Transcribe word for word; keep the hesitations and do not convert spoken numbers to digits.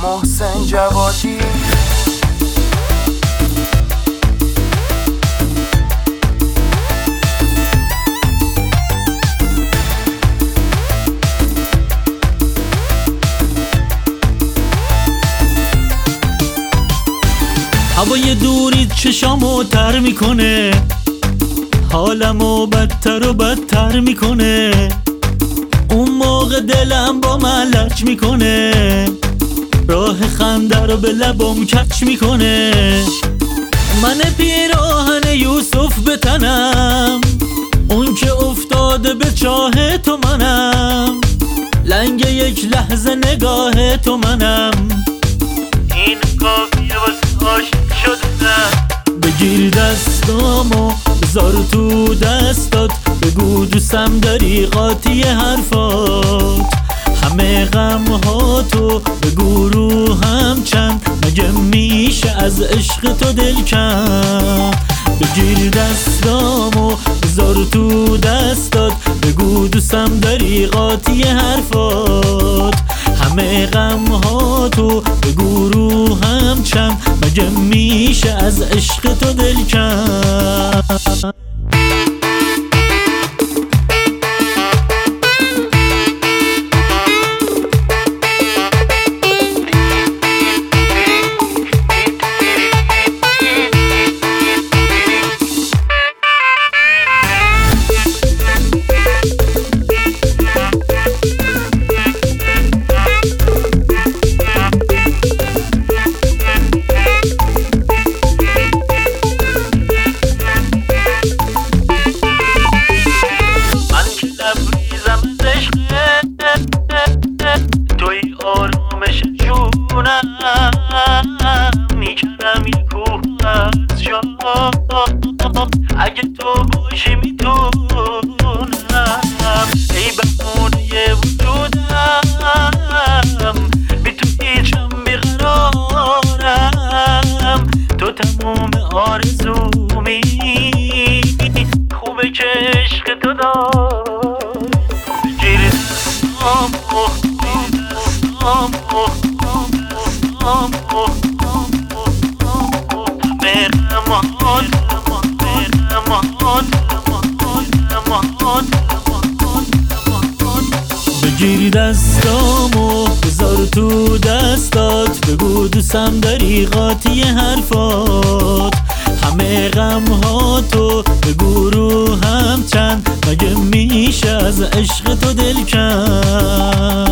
محسن جوادی. هوای دوری چشامو تر میکنه، حالمو بدتر و بدتر میکنه. اون موقع دلم با من لج میکنه، راه خنده رو به لبم کچ میکنه. من پیراهن یوسف به تنم، اون که افتاده به چاه تو منم. لنگ یک لحظه نگاه تو منم، این کافیه واسه عاشق شدنم. بگیر دستامو بذار تو دستات، بگو دوستم داری قاطی حرفات. همه غم ها تو بگو روحم چند، مگه میشه از عشق تو دل کم. بگیر دستامو بذار تو دستات، بگو دوستم داری قاطی حرفات. همه غم ها تو بگو روحم چند، مگه میشه از عشق تو دل کم. میکنم یک کوه از جا، اگه تو باشی میتونم. ای بهونه وجودم، بی تو هیچم بیقرارم. تو تموم آرزومی، خوبه که عشق تو دارم. بگیر دستامو بگیر دستامو بذار تو دستات، بگو دوستم داری قاطی حرفات. همه غم ها تو بگو روحم چند، مگه میشه از عشق تو دل کم.